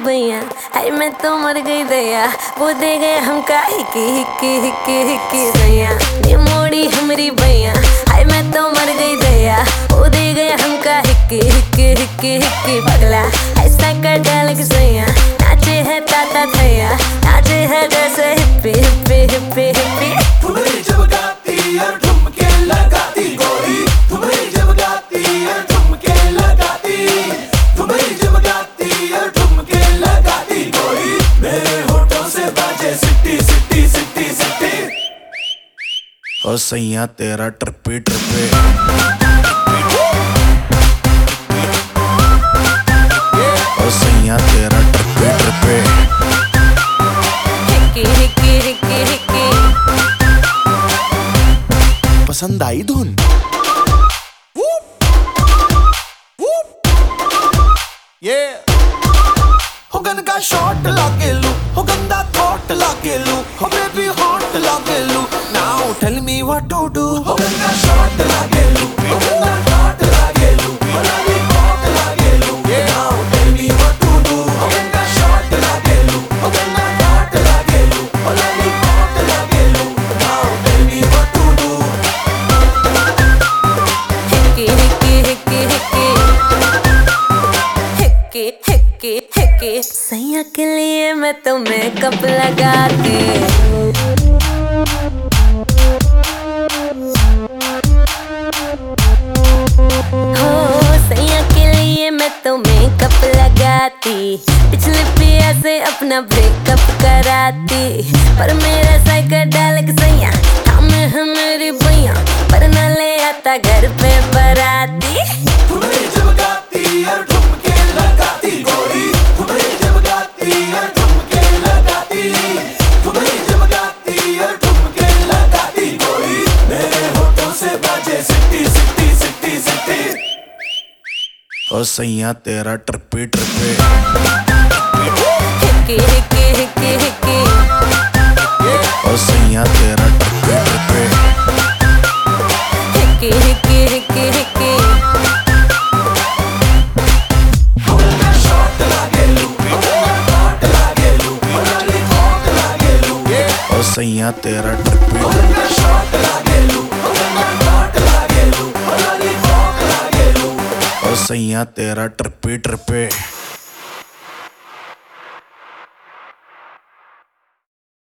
भैया, हाय मैं तो मर गई दया, वो दे गए हमका हिकी हिकी हिकी हिकी दया। नी मोड़ी हमरी भैया, हाय मैं तो मर गई दया, वो दे गए हमका हिकी हिकी हिकी हिकी पगला। ऐसा कर डाल के सैया, नाचे है ताता थैया, नाचे है जैसे हिप्पी हिप्पी हिप्पी हिप्पी। ठुमरी जब गाती और ठुमके लगाती गोरी, ठुमरी जब गाती और ठुमके लगाती, ठुमरी जब गाती और ठुमके लगाती गोरी, मेरे होठों से बाजे सिट्टी सिट्टी सिट्टी सिट्टी। ओ सैया तेरा ट्रिपी ट्रिपे, ओ सैया तेरा ट्रिपी ट्रिपे, हिक्की हिक्की हिक्की हिक्की। पसंद आई धुन? हो गन का शॉट लागे लू, हो गंदा थॉट लागे लू, हो बेबी हॉट लागे लू, now tell me what to do. हो गन का शॉट लागे लू, हो गंदा थॉट लागे लू, हो लवी हॉट लागे लू, now tell me what to do. हो गन का शॉट लागे लू, हो गंदा थॉट लागे लू, हो लवी हॉट लागे लू, now tell me what to do. हिक्की हिक्की हिक्की हिक्की हिक्की हिक्की हिक्की। सैया के लिए मैं तो मेकअप लगाती, हो सैया के लिए मैं तो मेकअप लगाती, पिछले पिया से अपना ब्रेकअप कराती। पर मेरा साइकिल डाल के सैया, हम है मेरी भैया, पर न ले आता घर पे बराती। ठुमरी जब गाती और ठुमके लगाती गोरी, ठुमरी जब गाती और ठुमके लगाती, ठुमरी जब गाती और ठुमके लगाती गोरी, मेरे होठों से बाजे सिट्टी सिट्टी सिट्टी सिट्टी। ओ सैया तेरा ट्रिपी ट्रिपे, हिक्की हिक्की हिक्की हिक्की। ओ सैया तेरा ट्रिपी ट्रिपे, हिक्की हिक्की हिक्की हिक्की। हो गन शॉट लागे लू, हो गन थॉट लागे लू, हो लवी हॉट लागे लू, ओ सैया तेरा ट्रिपी, हो गन शॉट लागे लू, हो गन थॉट लागे लू, हो लवी हॉट लागे लू। ओ सैया तेरा ट्रिपी ट्रिपे।